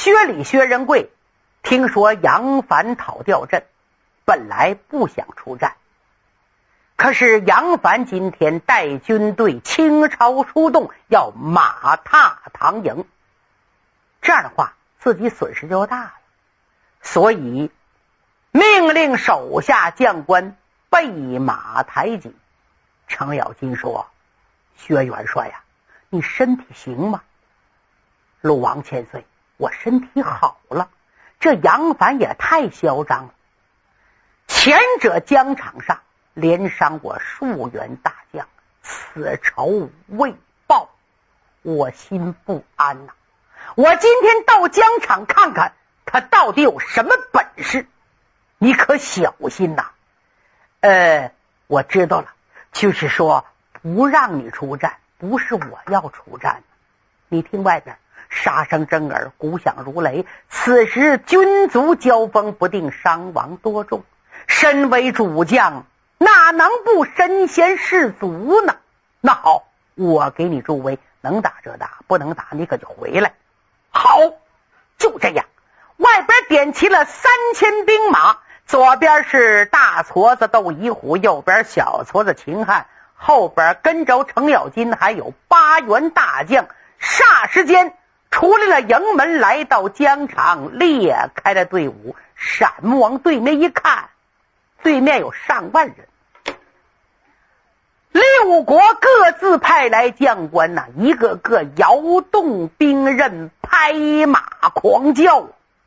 薛礼、薛仁贵听说杨凡讨吊阵，本来不想出战，可是杨凡今天带军队倾巢出动，要马踏唐营，这样的话自己损失就大了，所以命令手下将官备马抬戟。程咬金说：薛元帅呀，你身体行吗？鲁王千岁，我身体好了。这杨凡也太嚣张了，前者疆场上连伤我数员大将，此仇未报，我心不安呐。我今天到疆场看看他到底有什么本事，你可小心呐。我知道了，就是说不让你出战，不是我要出战。你听外边杀声震耳，鼓响如雷，此时军卒交锋不定，伤亡多重，身为主将哪能不身先士卒呢？那好，我给你助威，能打就打，不能打你可就回来。好，就这样，外边点齐了3000兵马，左边是大矬子窦乙虎，右边小矬子秦汉，后边跟着程咬金还有8员大将，霎时间出来了营门，来到疆场，裂开了队伍，闪目往对面一看，对面有上万人，6国各自派来将官呐，一个个摇动兵刃，拍马狂叫。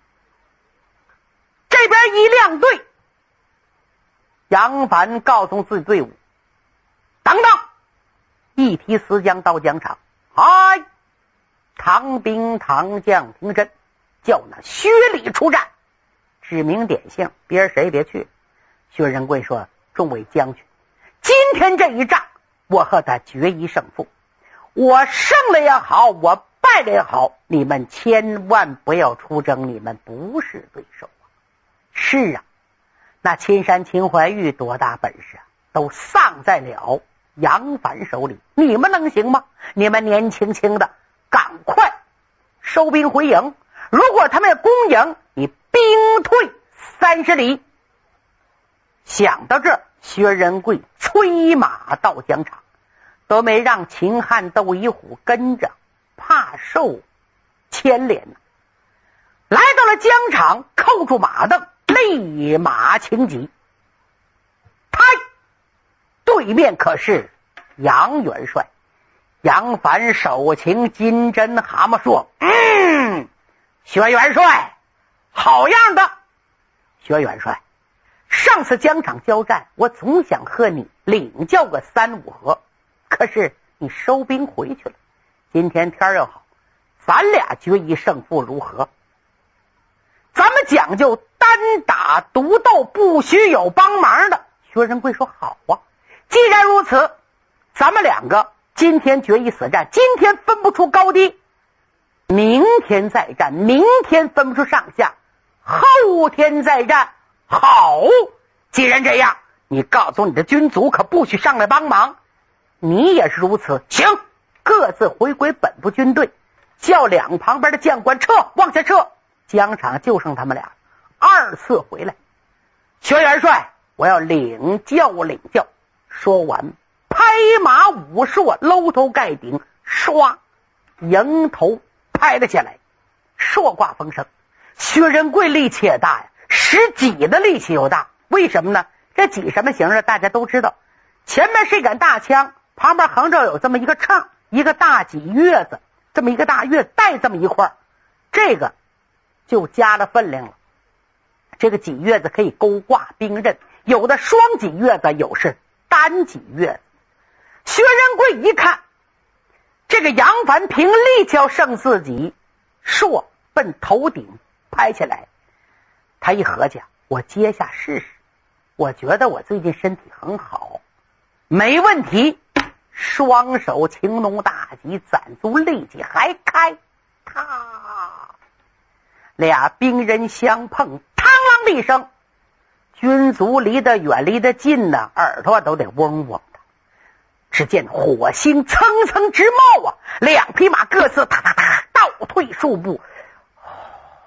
这边一亮队，杨凡告诉自己队伍：等等！一提死将到疆场，嗨！唐兵唐将听真，叫那薛礼出战，指名点姓，别人谁也别去。薛仁贵说：众位将军，今天这一仗我和他决一胜负，我胜了也好，我败了也好，你们千万不要出征，你们不是对手啊。是啊，那秦山秦怀玉多大本事啊，都丧在了杨凡手里，你们能行吗？你们年轻轻的赶快收兵回营，如果他们攻营，你兵退30里。想到这儿，薛仁贵催马到疆场，都没让秦汉窦乙虎跟着，怕受牵连呢。来到了疆场，扣住马镫，立马请戟。抬，对面可是杨元帅。杨凡手擎金针蛤蟆说：薛元帅好样的。薛元帅，上次疆场交战，我总想和你领教个3、5合，可是你收兵回去了。今天天又好，咱俩决一胜负如何？咱们讲究单打独斗，不许有帮忙的。薛仁贵说：好啊，既然如此，咱们两个今天决一死战，今天分不出高低，明天再战，明天分不出上下，后天再战。好，既然这样，你告诉你的军卒可不许上来帮忙，你也是如此。行，各自回归本部军队，叫两旁边的将官撤，往下撤，疆场就剩他们俩。2次回来，薛元帅，我要领教领教。说完，拍马舞槊，搂头盖顶，唰，迎头拍了下来，槊挂风声。薛仁贵力气也大呀，使戟的力气又大。为什么呢？这戟什么形式大家都知道，前面是一杆大枪，旁边横着有这么一个叉，一个大戟钺子，这么一个大钺子带这么一块，这个就加了分量了。这个戟钺子可以勾挂兵刃，有的双戟钺子，有是单戟钺子。薛仁贵一看，这个杨凡凭力气要胜自己，槊奔头顶拍起来。他一合计，我接下试试，我觉得我最近身体很好，没问题。双手擎龙大戟，攒足力气还开，啪，俩兵刃相碰，嘡啷的一声，军卒离得远离得近呢，耳朵都得嗡嗡的。只见火星蹭蹭直冒啊，两匹马各自踏踏踏倒退数步，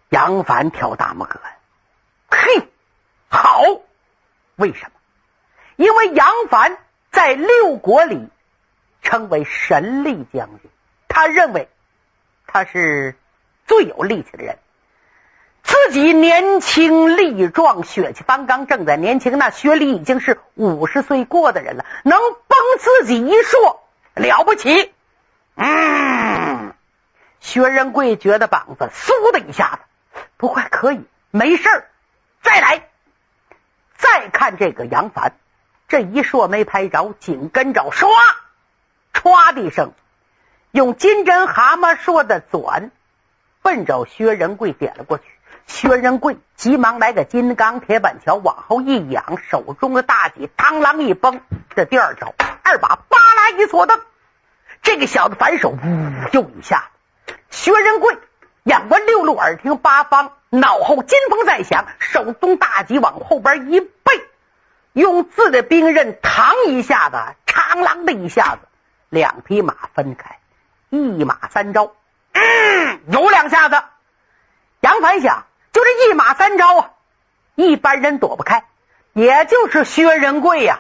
杨凡挑大拇哥，嘿，好！为什么？因为杨凡在六国里称为神力将军，他认为他是最有力气的人，自己年轻力壮，血气方刚，正在年轻，那学历已经是50岁过的人了，能崩自己一硕，了不起。薛仁贵觉得膀子嗖的一下子，不过可以，没事儿，再来。再看这个杨凡，这一硕没拍着，紧跟着唰唰的一声，用金针蛤蟆说的转，奔着薛仁贵点了过去。薛仁贵急忙来个金刚铁板桥，往后一仰，手中的大戟螳螂一崩，这第二招二把巴拉一错蹬，这个小子反手又一下，薛仁贵眼观六路，耳听八方，脑后金风在响，手中大戟往后边一背，用自的兵刃嘡一下子，长啷的一下子，两匹马分开，一马三招，有两下子。杨凡想，就这一马三招啊，一般人躲不开，也就是薛仁贵呀，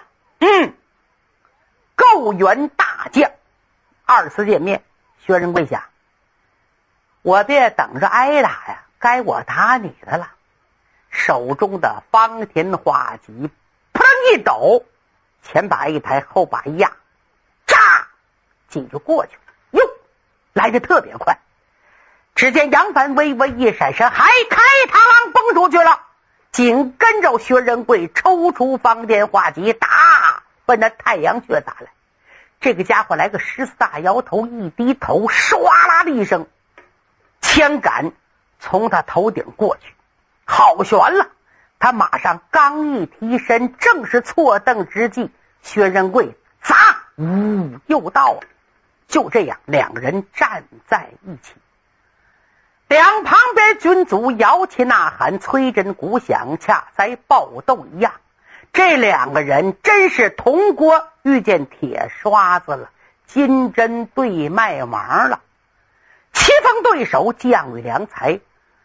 够员大将。二次见面，薛仁贵想，我别等着挨打呀，该我打你的了。手中的方天画戟扑棱一抖，前把一抬，后把一压，炸戟就过去了。哟，来得特别快。只见杨凡微微一闪身，还开螳螂崩出去了，紧跟着薛仁贵抽出方天画戟，打奔那太阳穴打来。这个家伙来个14大摇头，一低头，唰啦的一声，枪杆从他头顶过去，好悬了。他马上刚一提身，正是错蹬之际，薛仁贵砸，又到了。就这样，两个人站在一起，两旁边军卒摇旗呐喊，催真鼓响，恰在爆斗一样。这两个人真是铜锅遇见铁刷子了，金针对麦芒了。棋逢对手，将遇良才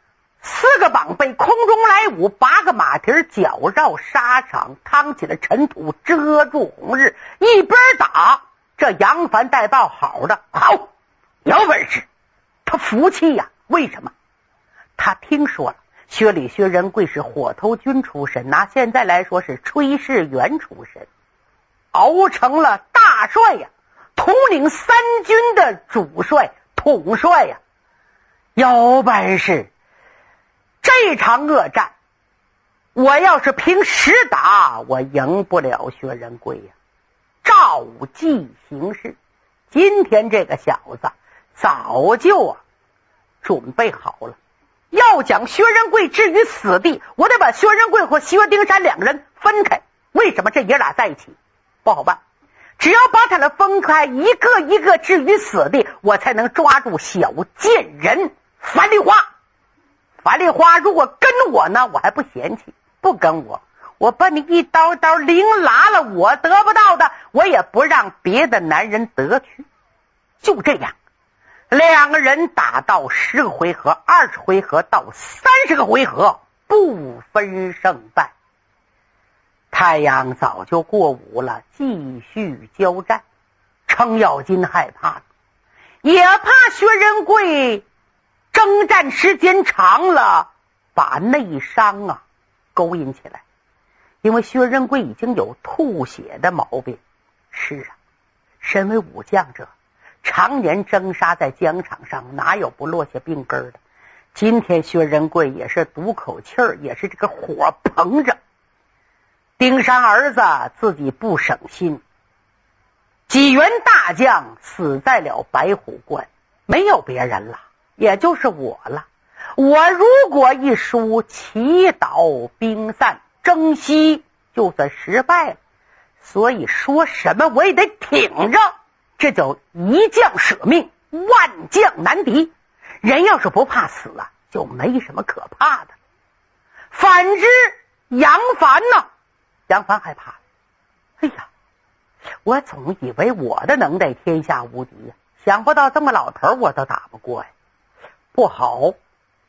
，4个绑背空中来舞，8个马蹄绞绕沙场，趟起了尘土遮住红日，一边打，这杨凡带报好的，好，有本事，他服气呀。为什么？他听说了薛仁贵是火头军出身，拿现在来说是炊事员出身，熬成了大帅呀，统领3军的主帅统帅呀，有本事。这场恶战我要是凭实打，我赢不了薛仁贵呀。照计行事，今天这个小子早就准备好了，要将薛仁贵置于死地，我得把薛仁贵和薛丁山两个人分开。为什么这爷俩在一起不好办？只要把他们分开，一个一个置于死地，我才能抓住小贱人樊梨花。樊梨花如果跟我呢，我还不嫌弃；不跟我把你一刀刀凌拉了，我得不到的，我也不让别的男人得去。就这样，两个人打到10个回合，20回合到30个回合，不分胜败。太阳早就过午了，继续交战。程咬金害怕了，也怕薛仁贵征战时间长了，把内伤勾引起来。因为薛仁贵已经有吐血的毛病。是啊，身为武将者，常年征杀在疆场上，哪有不落下病根的？今天薛仁贵也是赌口气儿，也是这个火膨着。丁山儿子自己不省心，几员大将死在了白虎关，没有别人了，也就是我了。我如果一输，祈祷兵散，征西就算失败了。所以说什么我也得挺着，这叫一将舍命，万将难敌。人要是不怕死就没什么可怕的。反之杨凡杨凡害怕了。哎呀，我总以为我的能耐天下无敌呀，想不到这么老头我都打不过呀。不好，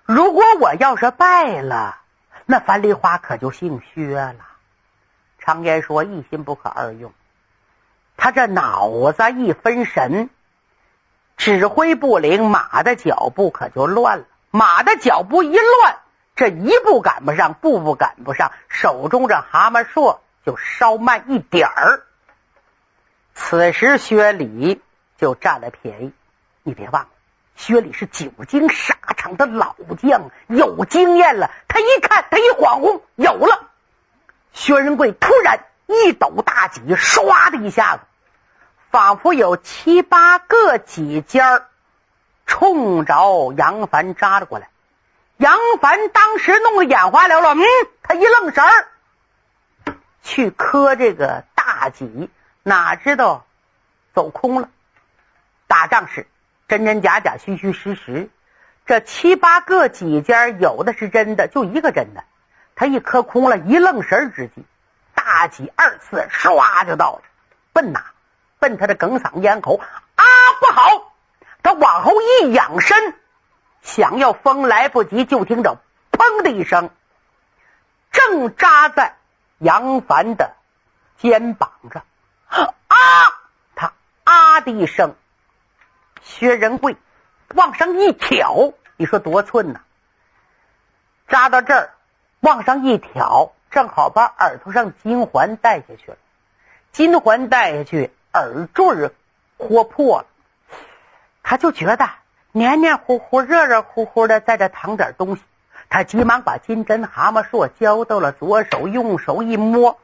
如果我要是败了，那樊梨花可就姓薛了。常言说一心不可二用，他这脑子一分神，指挥不灵，马的脚步可就乱了。马的脚步一乱，这一步赶不上，步赶不上，手中这蛤蟆槊就稍慢一点儿。此时薛礼就占了便宜。你别忘了，薛礼是久经沙场的老将，有经验了。他一看，他一恍惚，有了。薛仁贵突然一抖大戟，唰的一下子，仿佛有7、8个戟尖冲着杨凡扎了过来。杨凡当时弄得眼花缭乱，他一愣神儿去磕这个大戟，哪知道走空了。打仗时真真假假，虚虚实实，这7、8个戟尖有的是真的，就一个真的。他一磕空了，一愣神之际，大戟2次唰就到了，奔哪？奔他的哽嗓咽喉。啊，不好！他往后一仰身，想要风来不及，就听着砰的一声，正扎在杨凡的肩膀上。他啊的一声，薛仁贵往上一挑，你说多寸呢？扎到这儿往上一挑，正好把耳朵上金环带下去了。金环带下去，耳坠豁破了。他就觉得黏黏糊糊、热热乎乎的，在这躺点东西。他急忙把金针蛤蟆槊交到了左手，用手一摸，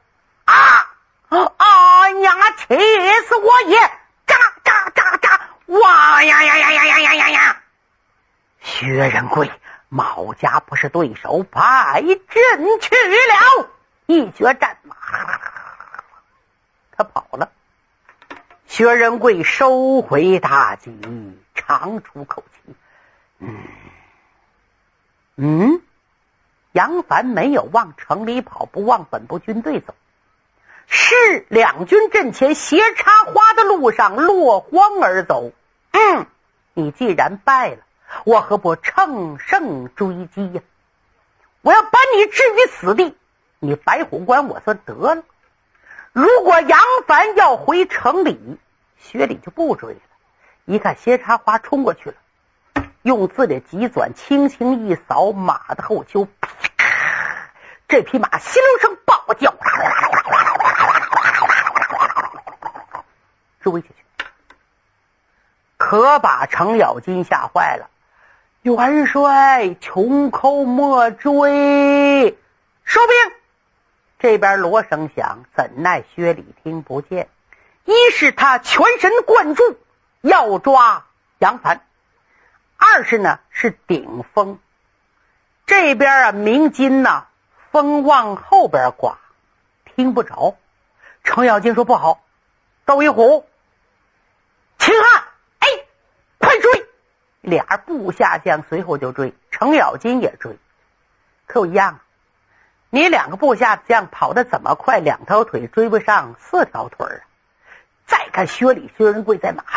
娘啊，气死我也！扎！哇呀！薛仁贵毛家不是对手，败阵去了，一决战马，他跑了。薛仁贵收回大戟，长出口气。杨凡没有往城里跑，不往本部军队走，是两军阵前斜插花的路上落荒而走。你既然败了，我何不乘胜追击呀？我要把你置于死地，你白虎关我算得了。如果杨凡要回城里，薛礼就不追了。一看斜插花冲过去了，用自己的戟转轻轻一扫马的后丘，这匹马稀溜声暴叫，追下去，可把程咬金吓坏了。元帅，穷寇莫追！收兵！这边锣声响，怎奈薛礼听不见。一是他全神贯注要抓杨凡，二是呢是顶风。这边鸣金风往后边刮，听不着。程咬金说不好，窦一虎，秦汉，快追！俩部下将随后就追，程咬金也追。可有一样，你2个部下将跑得怎么快，2条腿追不上4条腿啊！再看薛礼、薛仁贵在马，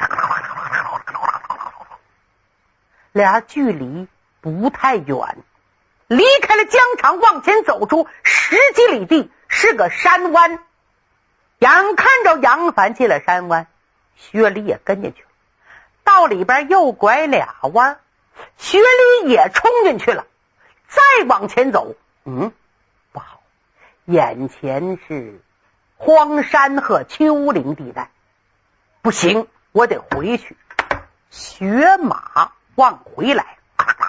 俩距离不太远，离开了疆场，往前走出10几里地，是个山湾。眼看着杨凡进了山湾，薛礼也跟进去了。到里边又拐2弯，薛礼也冲进去了。再往前走，不好，眼前是荒山和丘陵地带，不行，我得回去。学马往回来，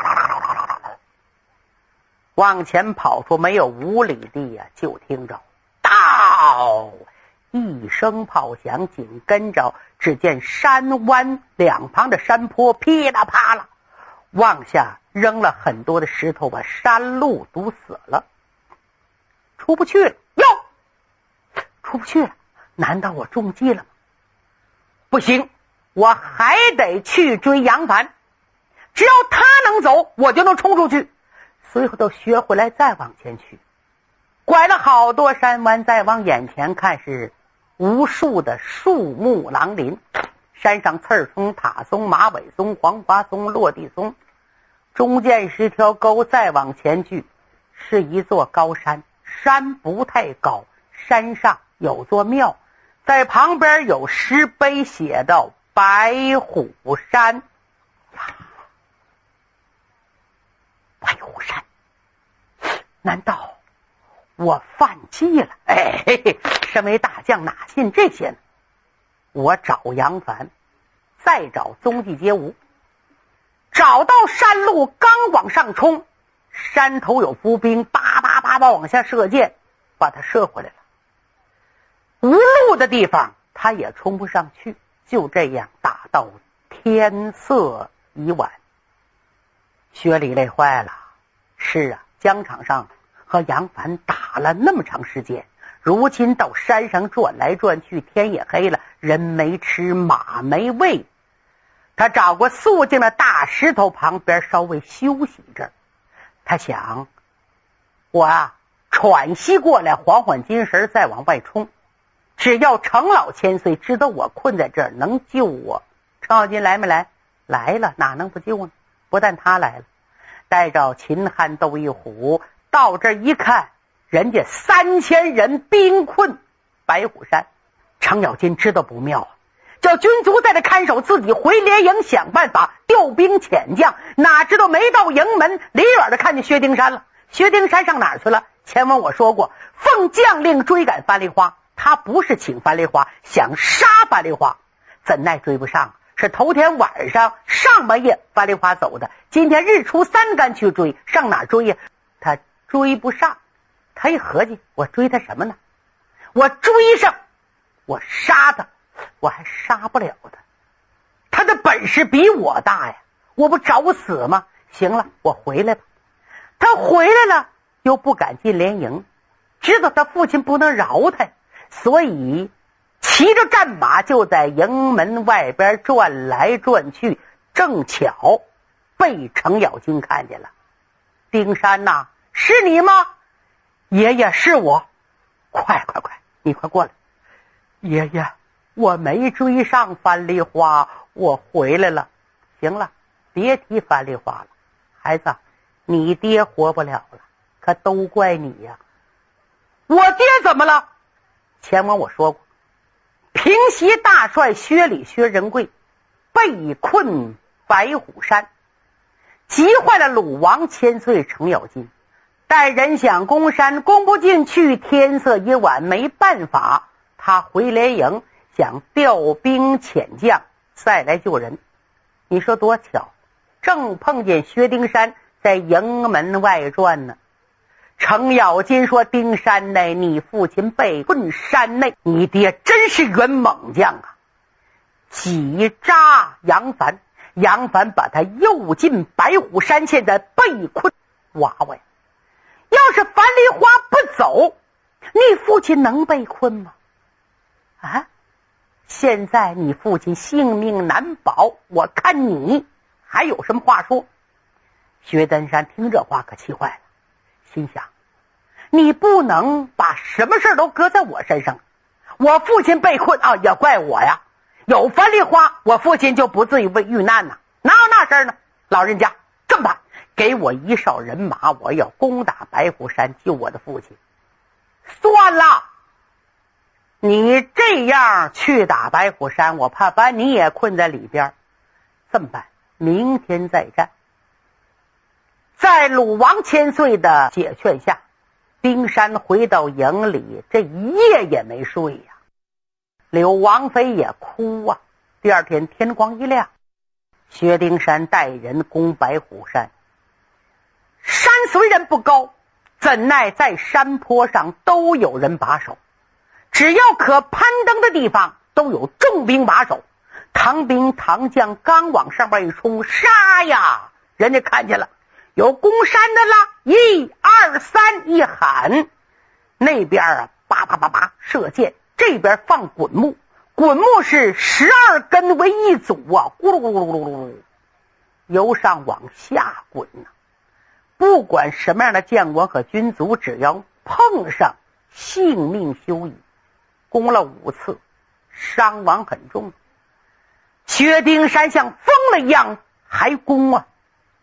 往前跑出没有5里地呀，就听着到一声炮响，紧跟着只见山湾两旁的山坡噼啦啪啦往下扔了很多的石头，把山路堵死了，出不去了。出不去了，难道我中计了吗？不行，我还得去追杨凡，只要他能走，我就能冲出去。随后都学回来，再往前去，拐了好多山湾，再往眼前看，是无数的树木狼林，山上刺儿松、塔松、马尾松、黄花松、落地松， 中间是条沟，再往前去是一座高山，山不太高，山上有座庙，在旁边有石碑写道白虎山呀。白虎山，难道我犯忌了？哎嘿嘿，身为大将哪信这些呢？我找杨凡，再找踪迹皆无，找到山路，刚往上冲，山头有伏兵，叭叭叭叭往下射箭，把他射回来了。无路的地方他也冲不上去，就这样打到天色已晚。薛礼累坏了。是啊，疆场上和杨凡打了那么长时间，如今到山上转来转去，天也黑了，人没吃，马没喂。他找个肃静的大石头旁边稍微休息一阵。他想，我喘息过来，缓缓精神，再往外冲。只要程老千岁知道我困在这儿，能救我。程咬金来没来？来了，哪能不救呢？不但他来了，带着秦汉斗一虎到这一看，人家3000人兵困白虎山。程咬金知道不妙啊，叫军卒在这看守，自己回连营想办法调兵遣将。哪知道没到营门，离远的看见薛丁山了。薛丁山上哪儿去了？前文我说过，奉将令追赶樊梨花，他不是请樊梨花，想杀樊梨花，怎奈追不上，是头天晚上上半夜樊梨花走的，今天日出3竿去追，上哪追呀？他追不上。他一合计，我追他什么呢？我追上，我杀他，我还杀不了他，他的本事比我大呀，我不找死吗？行了，我回来吧。他回来了，又不敢进连营，知道他父亲不能饶他，所以骑着战马就在营门外边转来转去，正巧被程咬金看见了。丁山呐，是你吗？爷爷，是我。快，你快过来。爷爷，我没追上樊梨花，我回来了。行了，别提樊梨花了，孩子，你爹活不了了，可都怪你呀。我爹怎么了？前文我说过，平西大帅薛礼薛仁贵被困白虎山，急坏了鲁王千岁程咬金，待人想攻山，攻不进去，天色已晚，没办法，他回连营想调兵遣将再来救人。你说多巧，正碰见薛丁山在营门外转呢。程咬金说，丁山内，你父亲被困山内，你爹真是员猛将啊。几扎杨凡，杨凡把他诱进白虎山，现在被困娃娃呀。要是樊梨花不走，你父亲能被困吗？啊，现在你父亲性命难保，我看你还有什么话说？薛丁山听这话可气坏了，心想，你不能把什么事都搁在我身上，我父亲被困啊，也怪我呀。有樊梨花，我父亲就不至于遇难呢，哪有那事儿呢？老人家，这么办，给我1哨人马，我要攻打白虎山，救我的父亲。算了，你这样去打白虎山，我怕把你也困在里边。这么办，明天再战。在鲁王千岁的解劝下，丁山回到营里，这一夜也没睡呀。柳王妃也哭啊。第二天天光一亮，薛丁山带人攻白虎山。山虽然不高，怎奈在山坡上都有人把守，只要可攀登的地方都有重兵把守。唐兵唐将刚往上边一冲，杀呀！人家看见了，有攻山的了，1、2、3一喊，那边啊叭叭叭叭射箭，这边放滚木，滚木是12根为一组啊，咕噜咕噜咕噜咕噜，由上往下滚啊。不管什么样的将官和军卒，只要碰上，性命休矣。攻了5次，伤亡很重。薛丁山像疯了一样还攻啊！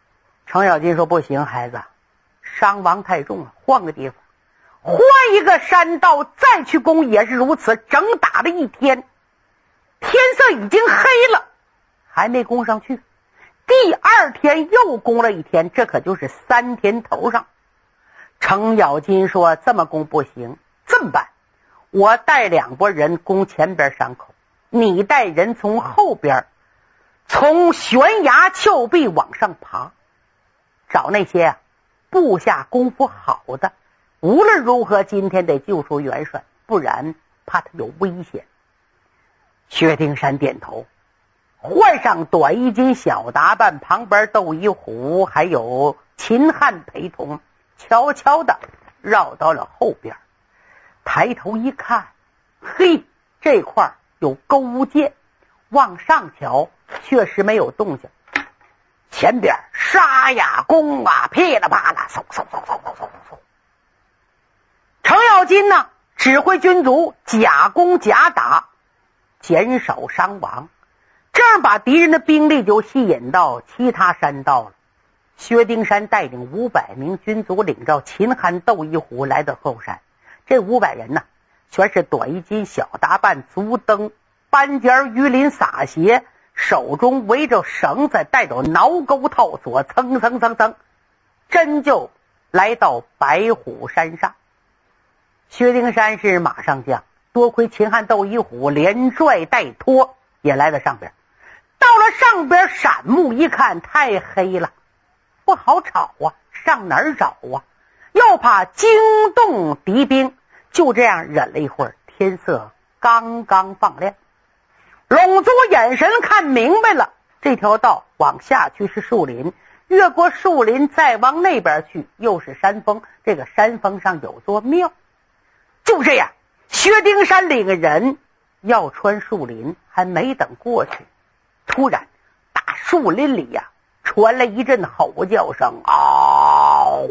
程咬金说不行，孩子，伤亡太重了，换个地方，换一个山道再去攻也是如此。整打了一天，天色已经黑了，还没攻上去。第二天又攻了一天，这可就是3天头上。程咬金说这么攻不行，这么办，我带2拨人攻前边山口，你带人从后边从悬崖峭壁往上爬，找那些部下功夫好的，无论如何今天得救出元帅，不然怕他有危险。薛丁山点头，换上短衣襟小打扮，旁边窦一虎还有秦汉陪同，悄悄的绕到了后边，抬头一看，嘿，这块有勾践，往上瞧确实没有动静，前边杀呀攻啊，噼里啪啦，嗖嗖嗖嗖嗖嗖嗖。程咬金呢，指挥军卒假攻假打，减少伤亡，这样把敌人的兵力就吸引到其他山道了。薛丁山带领500名军卒，领着秦汉窦一虎来到后山。这500人呢，全是短衣襟小打扮，足蹬半截鱼鳞撒鞋，手中围着绳子，带着挠钩套索，蹭蹭蹭蹭，真就来到白虎山上。薛丁山是马上将，多亏秦汉窦一虎连拽带拖也来到上边。到了上边，闪目一看，太黑了，不好找啊，上哪儿找啊？又怕惊动敌兵，就这样忍了一会儿，天色刚刚放亮。拢族眼神看明白了，这条道往下去是树林，越过树林再往那边去又是山峰，这个山峰上有座庙。就这样，薛丁山领人要穿树林，还没等过去，突然大树林里呀，传来一阵吼叫声，嗷！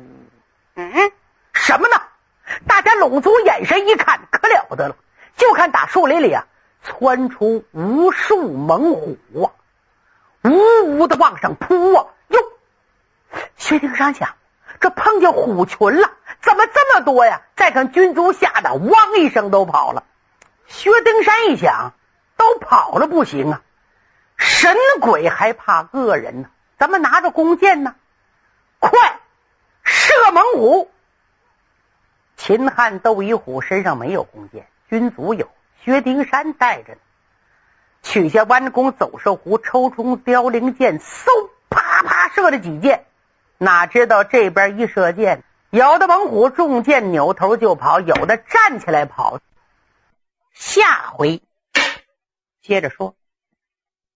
什么呢？大家拢族眼神一看，可了得了，就看大树林里啊窜出无数猛虎啊，呜呜的往上扑啊！哟，薛丁山想，这碰见虎群了，怎么这么多呀？再看军卒吓得汪一声都跑了。薛丁山一想，都跑了不行啊，神鬼还怕恶人呢，咱们拿着弓箭呢，快射猛虎！秦汉窦一虎身上没有弓箭，军卒有，薛丁山带着呢。取下弯弓走兽弧，抽出凋零箭，嗖啪啪射了几箭，哪知道这边一射箭，有的猛虎中箭扭头就跑，有的站起来跑。下回接着说。